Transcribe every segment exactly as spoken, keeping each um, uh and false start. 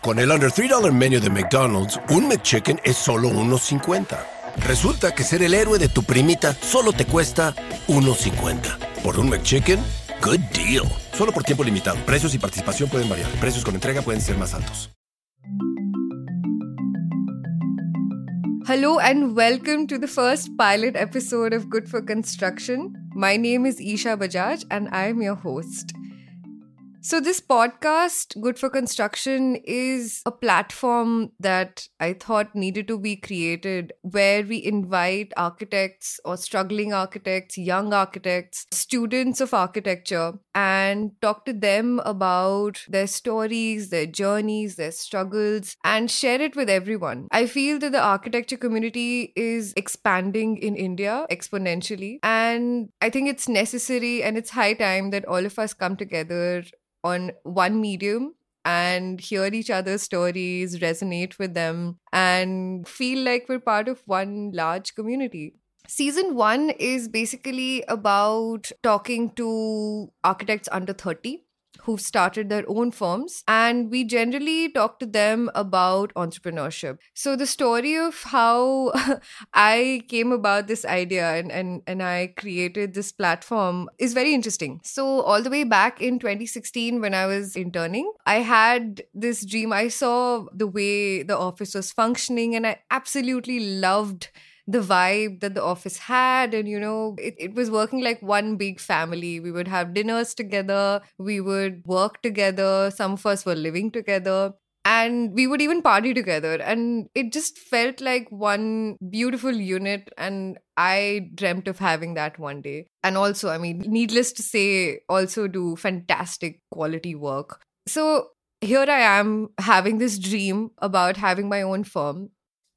Con el under three dollar menu de McDonald's, un McChicken es solo one fifty. Resulta que ser el héroe de tu primita solo te cuesta one fifty. Por un McChicken, good deal. Solo por tiempo limitado. Precios y participación pueden variar. Precios con entrega pueden ser más altos. Hello and welcome to the first pilot episode of Good for Construction. My name is Isha Bajaj and I'm your host. So this podcast, Good for Construction, is a platform that I thought needed to be created where we invite architects or struggling architects, young architects, students of architecture, and talk to them about their stories, their journeys, their struggles, and share it with everyone. I feel that the architecture community is expanding in India exponentially, and I think it's necessary and it's high time that all of us come together on one medium and hear each other's stories, resonate with them, and feel like we're part of one large community. Season one is basically about talking to architects under thirty who've started their own firms, and we generally talk to them about entrepreneurship. So the story of how I came about this idea and, and, and I created this platform is very interesting. So all the way back in twenty sixteen, when I was interning, I had this dream. I saw the way the office was functioning and I absolutely loved the vibe that the office had. And, you know, it, it was working like one big family. We would have dinners together. We would work together. Some of us were living together. And we would even party together. And it just felt like one beautiful unit. And I dreamt of having that one day. And also, I mean, needless to say, also do fantastic quality work. So here I am having this dream about having my own firm.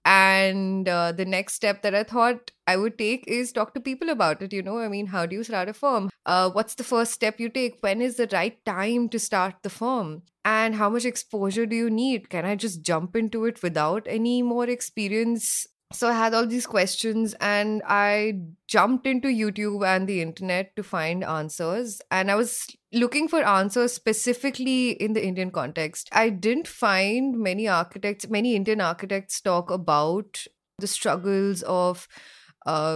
And uh, the next step that I thought I would take is talk to people about it. You know, I mean, how do you start a firm? Uh, what's the first step you take? When is the right time to start the firm? And how much exposure do you need? Can I just jump into it without any more experience? So I had all these questions and I jumped into YouTube and the internet to find answers. And I was looking for answers specifically in the Indian context. I didn't find many architects, many Indian architects talk about the struggles of uh,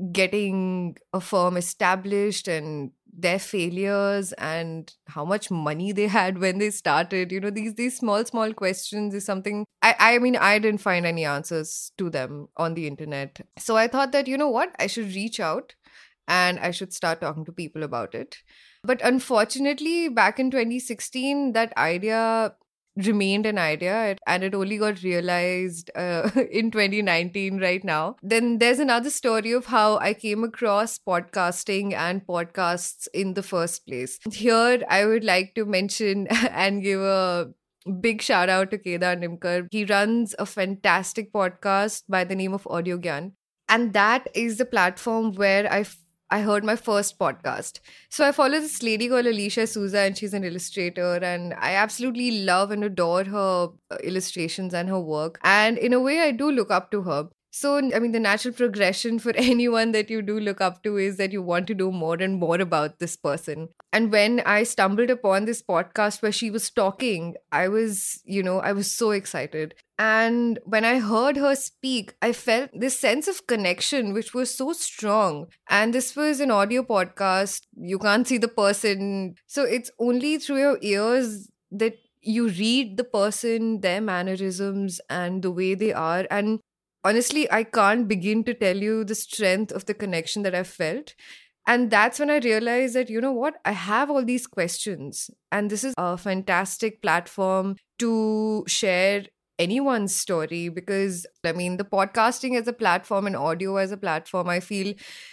getting a firm established and their failures and how much money they had when they started. You know, these these small, small questions is something, I, I mean, I didn't find any answers to them on the internet. So I thought that, you know what, I should reach out and I should start talking to people about it. But unfortunately, back in twenty sixteen, that idea remained an idea and it only got realized uh, in twenty nineteen right now. Then there's another story of how I came across podcasting and podcasts in the first place. Here, I would like to mention and give a big shout out to Kedar Nimkar. He runs a fantastic podcast by the name of Audio Gyan. And that is the platform where I I heard my first podcast. So I follow this lady called Alicia Souza and she's an illustrator and I absolutely love and adore her illustrations and her work. And in a way, I do look up to her. So, I mean, the natural progression for anyone that you do look up to is that you want to know more and more about this person. And when I stumbled upon this podcast where she was talking, I was, you know, I was so excited. And when I heard her speak, I felt this sense of connection, which was so strong. And this was an audio podcast. You can't see the person. So it's only through your ears that you read the person, their mannerisms and the way they are. And honestly, I can't begin to tell you the strength of the connection that I felt. And that's when I realized that, you know what, I have all these questions. And this is a fantastic platform to share anyone's story because, I mean, the podcasting as a platform and audio as a platform, I feel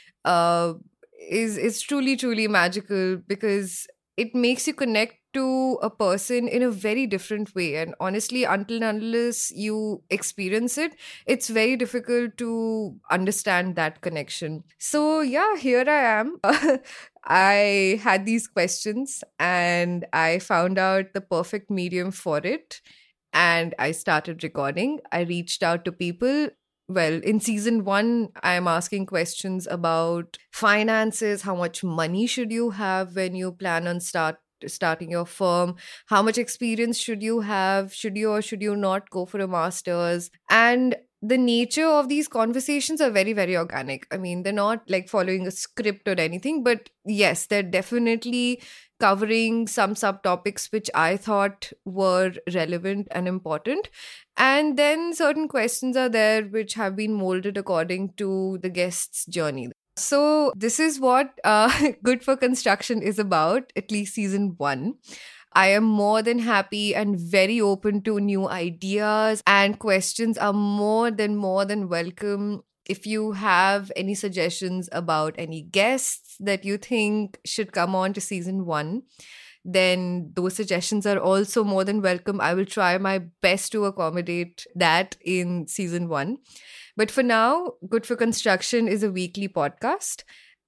uh, is, is truly, truly magical because it makes you connect to a person in a very different way. And honestly, until and unless you experience it, it's very difficult to understand that connection. So yeah, here I am. I had these questions and I found out the perfect medium for it. And I started recording. I reached out to people. Well, in season one, I'm asking questions about finances. How much money should you have when you plan on start starting your firm? How much experience should you have? Should you or should you not go for a master's? And the nature of these conversations are very, very organic. I mean, they're not like following a script or anything, but yes, they're definitely covering some subtopics which I thought were relevant and important. And then certain questions are there which have been molded according to the guest's journey. So, this is what uh, Good for Construction is about, at least season one. I am more than happy and very open to new ideas, and questions are more than more than welcome. If you have any suggestions about any guests that you think should come on to season one, then those suggestions are also more than welcome. I will try my best to accommodate that in season one. But for now, Good for Construction is a weekly podcast,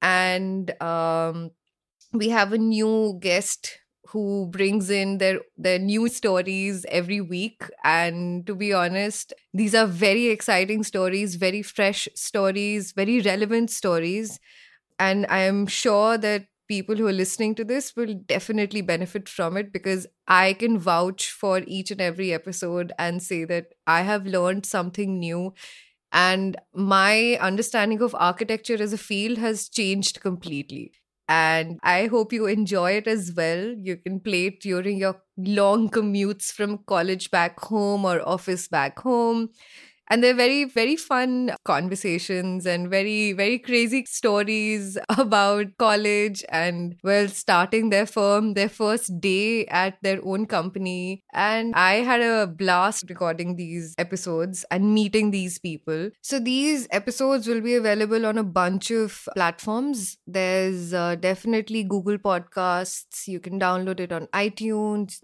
and um, we have a new guest who brings in their their new stories every week. And to be honest, these are very exciting stories, very fresh stories, very relevant stories. And I am sure that people who are listening to this will definitely benefit from it, because I can vouch for each and every episode and say that I have learned something new. And my understanding of architecture as a field has changed completely. And I hope you enjoy it as well. You can play it during your long commutes from college back home or office back home. And they're very, very fun conversations and very, very crazy stories about college and, well, starting their firm, their first day at their own company. And I had a blast recording these episodes and meeting these people. So these episodes will be available on a bunch of platforms. There's uh, definitely Google Podcasts. You can download it on iTunes.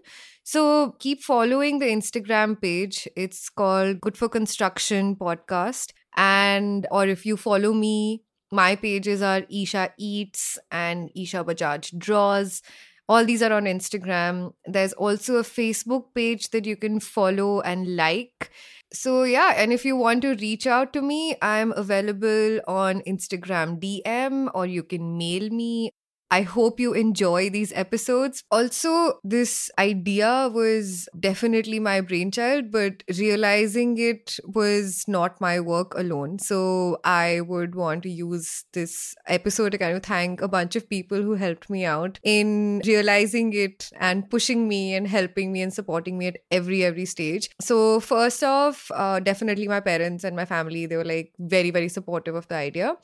So keep following the Instagram page. It's called Good for Construction Podcast. And, or if you follow me, my pages are Isha Eats and Isha Bajaj Draws. All these are on Instagram. There's also a Facebook page that you can follow and like. So yeah, and if you want to reach out to me, I'm available on Instagram D M, or you can mail me. I hope you enjoy these episodes. Also, this idea was definitely my brainchild, but realizing it was not my work alone. So I would want to use this episode to kind of thank a bunch of people who helped me out in realizing it and pushing me and helping me and supporting me at every, every stage. So first off, uh, definitely my parents and my family, they were like very, very supportive of the idea.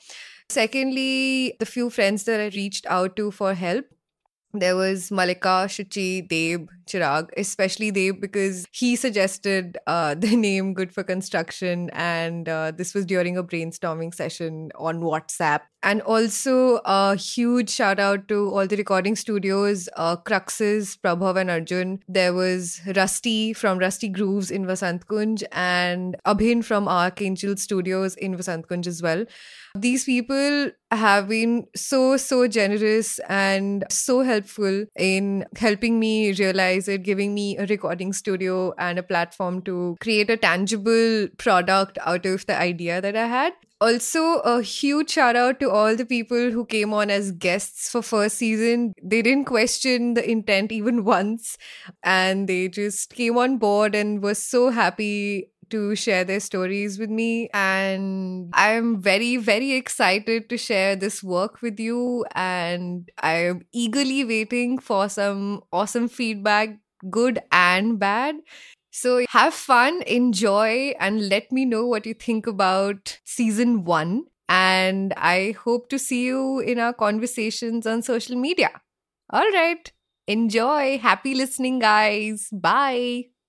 Secondly, the few friends that I reached out to for help. There was Malika, Shuchi, Deb, Chirag, especially Deb, because he suggested uh, the name Good for Construction. And uh, this was during a brainstorming session on WhatsApp. And also a huge shout out to all the recording studios, uh, Cruxes, Prabhav and Arjun. There was Rusty from Rusty Grooves in Vasant Kunj and Abhin from Archangel Studios in Vasant Kunj as well. These people have been so, so generous and so helpful in helping me realize it, giving me a recording studio and a platform to create a tangible product out of the idea that I had. Also, a huge shout out to all the people who came on as guests for first season. They didn't question the intent even once, and they just came on board and were so happy to share their stories with me. And I'm very, very excited to share this work with you. And I am eagerly waiting for some awesome feedback, good and bad. So have fun, enjoy, and let me know what you think about season one. And I hope to see you in our conversations on social media. All right. Enjoy. Happy listening, guys. Bye.